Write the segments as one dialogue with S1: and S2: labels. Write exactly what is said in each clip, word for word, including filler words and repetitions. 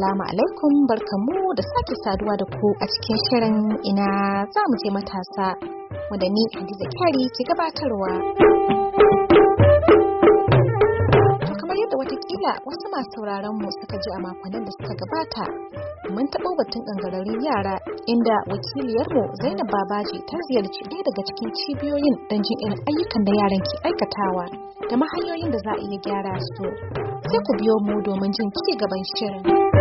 S1: Assalamu alaikum, barkamu da sake saduwa da ku a cikin shirin ina za mu je matasa wanda ni Hadiza Kyari ke gabatarwa. To kamar yadda watakila wasu masu sauraron mu suka ji a makonnin da suka gabata, mun taɓa batun ƙangararrun yara inda wakiliyarmu Zainab Babaji ta ziyarci ɗaya daga cikin cibiyoyin don jin irin ayyukan da yaran ke aikatawa da ma hanyoyin da za a iya gyara su. Sai ku biyo mu domin jin ci gaban shirin.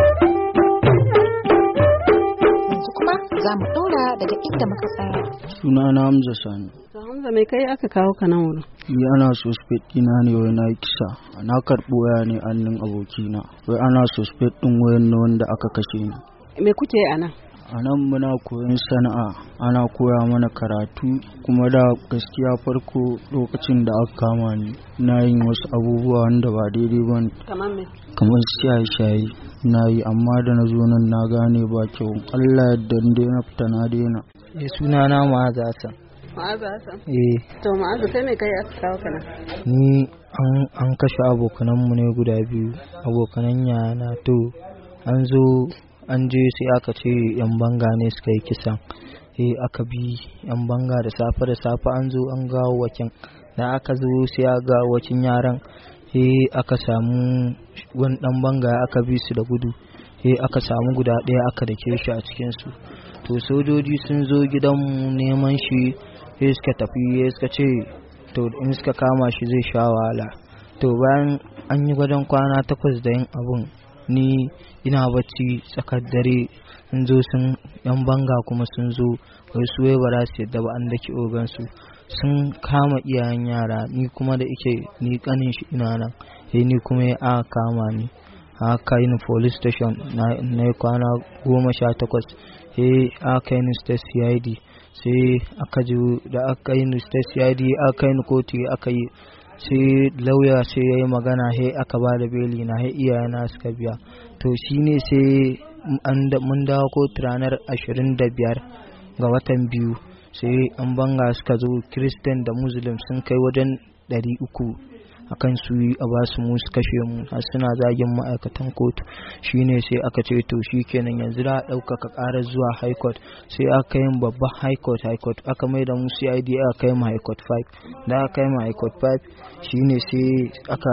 S1: Yanzu kuma za mu ɗora daga inda muka tsaya.
S2: Sunana Hamza Sani.
S3: To Hamza mai kai aka kawo ka nan wurin?
S2: Ni ana suspect ina ne wai na kisa. Na karɓo waya ne annin abokina. Wai ana suspect ɗin wayan na wanda aka kashe ni.
S3: Me kuke a nan?
S2: A nan muna koyon sana'a, ana koya mana karatu, kuma da gaskiya farko lokacin da aka kama ni na yin wasu abubuwa wanda ba daidai ba ne.
S3: Kamar me?
S2: Kamar shaye-shaye na yi, amma da na zo nan na gane ba kyau. Allah yadda na fita na daina. Eh sunana Ma'azu Hassan.
S3: Ma'azu Hassan?
S2: Eh.
S3: To Ma'azu kai me kai aka kawo ka nan?
S2: Ni an an kashe abokananmu ne guda biyu, abokanan yana to an zo an je sai aka ce yan banga ne suka yi kisan. Eh aka bi yan banga da safe da safe an zo an gawo wakin, da aka zo sai aka ga wakin yaran. Eh aka samu wani dan banga aka bi su da gudu. Eh aka samu guda ɗaya aka dake shi a cikin su. To sojoji sun zo gidanmu neman shi, sai suka tafi sai suka ce to in suka kama shi zai sha wahala. To bayan an yi wajen kwana takwas da yin abun, ni ina bacci tsakar dare, sun zo sun yan banga kuma sun zo wai su wai ba za su yadda ba an daki ogan su, sun kama iyayen yara, ni kuma da ike ni kanin shi ina nan, sai ni kuma ya aka kama ni aka yi ni police station na yi kwana goma sha takwas. Sai aka yi ni state C I D, sai aka ji da aka yi ni state C I D aka yi ni kotu aka yi, sai lauya sai ya yi magana, sai aka ba da beli na, sai iyayena suka biya. To shine sai mun dawo kotu ranar ashirin da biyar ga watan biyu, sai an banga suka zo, Christian da Muslim sun kai wajen ɗari uku akan su yi a basu mu su kashe mu, har suna zagin ma'aikatan kotu. Shine sai aka ce to shikenan yanzu da ɗaukaka ƙara zuwa high court, sai aka yi babban high court high court aka mai da mu C I D aka kai mu high court five. Da aka kai mu high court five shine sai aka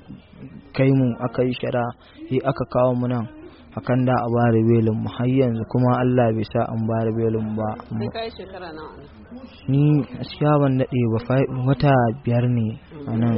S2: kai mu aka yi shari'a, sai aka kawo mu nan akan da a bare belin mu, har yanzu kuma Allah bai sa an bare belin ba.
S3: Sai kai shekara nawa?
S2: Ni gaskiya ban daɗe ba, wata biyar ne a nan.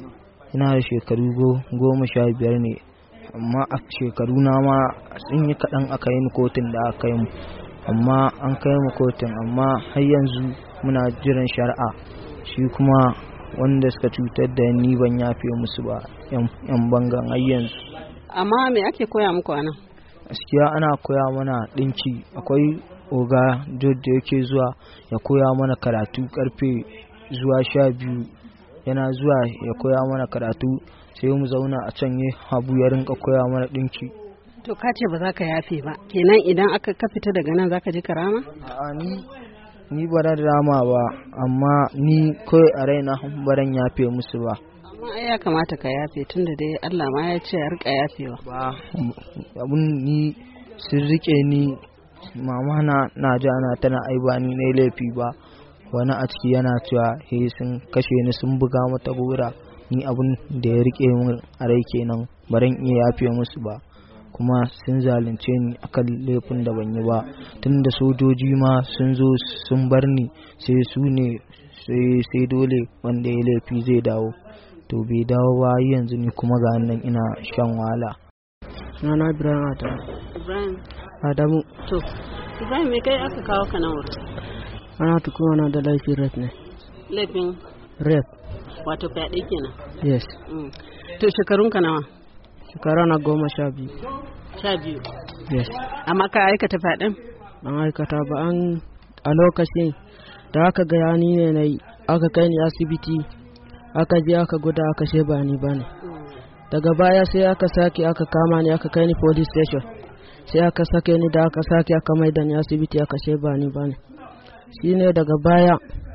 S2: Ina da shekaru goma sha biyar ne, amma a shekaru na ma sun yi kaɗan aka yi kotun da aka yi mu, amma an kai mu kotun, amma har yanzu muna jiran shari'a. Shi kuma wanda suka cutar da ni ban yafe musu ba, yan bangan har yanzu.
S3: Amma me ake koya muku a nan?
S2: Gaskiya ana koya mana ɗinki, akwai oga da yake zuwa ya koya mana karatu karfe zuwa sha biyu, yana zuwa ya koya mana karatu, sai mu zauna a can yi habu ya rinka koya mana ɗinki.
S3: To ka ce ba za ka yafe ba, kenan idan aka ka fita daga nan za ka ji karama?
S2: A'a ni ni ba da rama ba, amma ni kawai a raina baran yafe musu ba.
S3: Amma ai ya kamata ka yafe, tunda dai Allah ma ya ce a rika yafewa.
S2: Ba abun ni sun rike ni, mama na na ji ana tana aiba ni ne laifi ba, wani a ciki yana cewa he sun kashe ni sun buga mata gora. Ni abun da ya rike min a rai kenan, baran iya yafe musu ba, kuma sun zalunce ni akan laifin da ban yi ba. Tunda sojoji ma sun zo sun bar ni, sai su ne sai dole wanda ya laifi zai dawo, to bai dawo ba yanzu ni kuma ga nan ina shan wahala.
S4: Sunana Ibrahim Adamu.
S3: Ibrahim
S4: Adamu.
S3: To Ibrahim me kai aka kawo ka nan wurin?
S4: Ana tukuma na da laifin rep ne.
S3: Laifin?
S4: Rep.
S3: Wato fyaɗe kenan?
S4: Yes.
S3: Mm. To shekarun ka nawa?
S4: Shekara na goma sha biyu.
S3: Sha biyu?
S4: Yes.
S3: Amma ka aikata fyaɗen?
S4: Ban aikata ba, an a lokacin da aka gaya ni ne na yi, aka kai ni asibiti, aka je aka guda aka she ba ni ba ne. Daga baya sai aka sake aka kama ni aka kai ni police station, sai aka sake ni da aka sake aka mai da ni asibiti aka she ba ni ba ne. Shi ne daga baya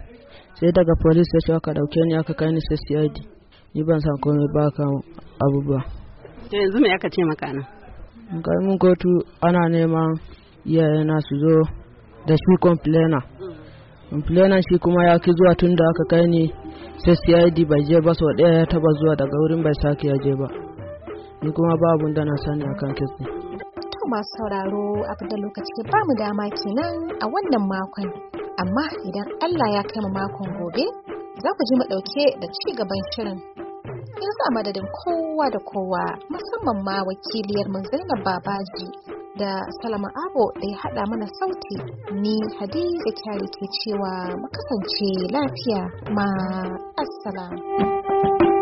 S4: sai daga police station aka dauke ni aka kai ni C I D. Ni ban san komai ba kan abubuwa.
S3: To yanzu me aka ce maka nan?
S4: kai mun kotu ana neman iyayena su zo da shi complainer complainer shi kuma ya ki zuwa tun da aka kai ni sai C I D bai je ba, sau ɗaya ya taba zuwa daga wurin bai sake ya je ba, ni kuma ba abun da na sani akan kes ɗin.
S1: To masu sauraro, abin da lokaci ba mu dama kenan a wannan makon, amma idan Allah ya kai mu makon gobe za ku ji mu ɗauke da ci gaban shirin. Yanzu a madadin kowa da kowa, musamman ma wakiliyar mu Zainab Babaji da Salama Abo da ya haɗa mana sauti, ni Hadiza Kyari ke cewa mu kasance lafiya, ma assalam.